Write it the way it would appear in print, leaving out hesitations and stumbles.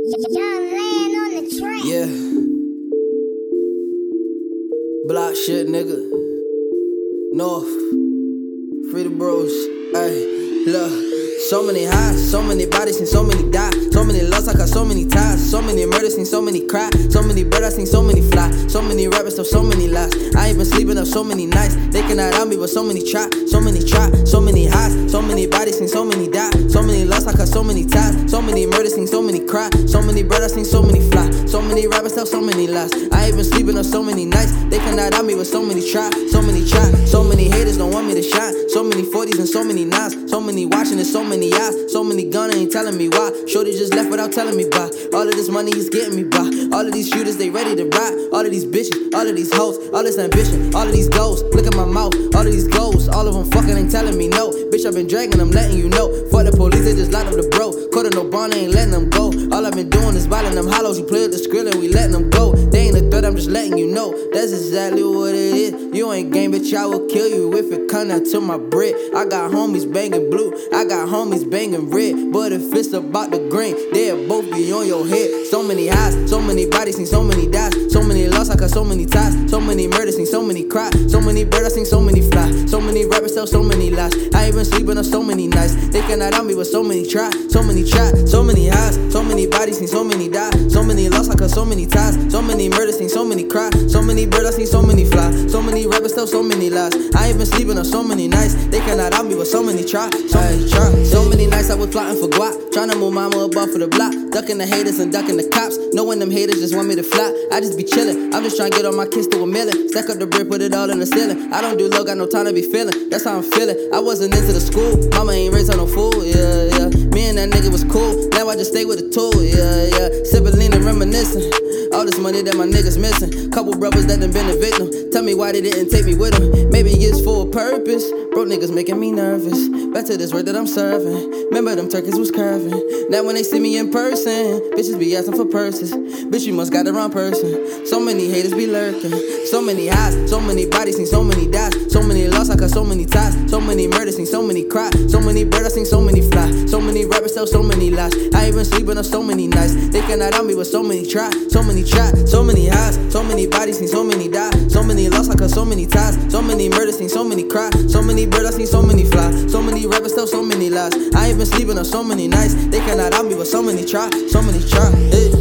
Young land on the track. Yeah. Block shit, nigga. North. Free the bros. Ay, look. So many highs, so many bodies, seen so many die. So many lost, I got so many ties. So many murders, seen so many cry. So many brothers, seen so many fly. So many rappers, tell so many lies. I ain't been sleeping up so many nights. They cannot out me, but so many try. So many try, so many highs. So many bodies, seen so many die. So many lost, I got so many ties. So many murders, seen so many cry. So many brothers, seen so many fly. So many rappers, tell so many lies. I ain't been sleeping up so many nights. They cannot out me, but so many try. So many try. So many haters don't want me to shine. So many 40s and so many 9s. So many watching and so many eyes. So many gun ain't telling me why. Shorty just left without telling me why. All of this money is getting me by. All of these shooters, they ready to ride. All of these bitches, all of these hoes, all this ambition, all of these goals. Look at my mouth, all of these goals. All of them fucking ain't telling me no. Bitch, I've been dragging, I'm letting you know. For the police, they just locked up the bro. Caught no bond, ain't letting them go. All I've been doing is biting them hollows. You play with the skrill and we letting them go. They ain't a threat, I'm just letting you know. That's exactly what it is. You ain't game, bitch, I will kill you if it come down to my bread. I got homies banging blue, I got homies banging red. But if it's about the green, they'll both be on your head. So many highs, so many bodies, seen so many dies. So many lost, I got so many ties. So many murders, seen so many cry. So many birds, seen so many fly. So many rappers tell so many lies. I ain't been sleeping on so many nights. They cannot out me, but so many try. So many try, so many highs. So many bodies, seen so many die. So many lost, I got so many ties. So many murders, seen so many cry. So many birds, I seen so many fly. So many rappers tell so many lies. I ain't been sleeping on so many nights. They cannot out me, but so many try. So many try. So many nights I was plotting for guap. Tryna move mama above for the block. Ducking the haters and ducking the cops. Knowing them haters just want me to fly. I just be chillin'. I'm just tryna get all my kids to a million. Stack up the brick, put it all in the ceiling. I don't do low, got no time to be feeling. That's how I'm feeling. I wasn't into the school. Mama ain't raised on no fool. Yeah, yeah. Me and that nigga was cool. Now I just stay with the tool. Yeah, yeah. Sippin' lean and reminiscing. All this money that my niggas missing. Couple brothers that done been a victim. Tell me why they didn't take me with them. Maybe it's for a purpose. Broke niggas making me nervous. Back to this work that I'm serving. Remember them turkeys was curving. Now when they see me in person, bitches be asking for purses. Bitch, you must got the wrong person. So many haters be lurking. So many highs, so many bodies, seen so many dies. So many lost, I got so many ties. So many murders, seen so many cry. So many birds, I seen so many fly. So many rappers tell so many lies. I ain't been sleeping on so many nights. They cannot out me, but so many try. So many try, so many highs. So many bodies, seen so many die. So many lost, I got so many ties. So many murders, seen so many cry. So many birds, I seen so many fly. So many rappers tell so many lies. I ain't been sleeping on so many nights. They cannot out me, but so many try. So many try. Hey.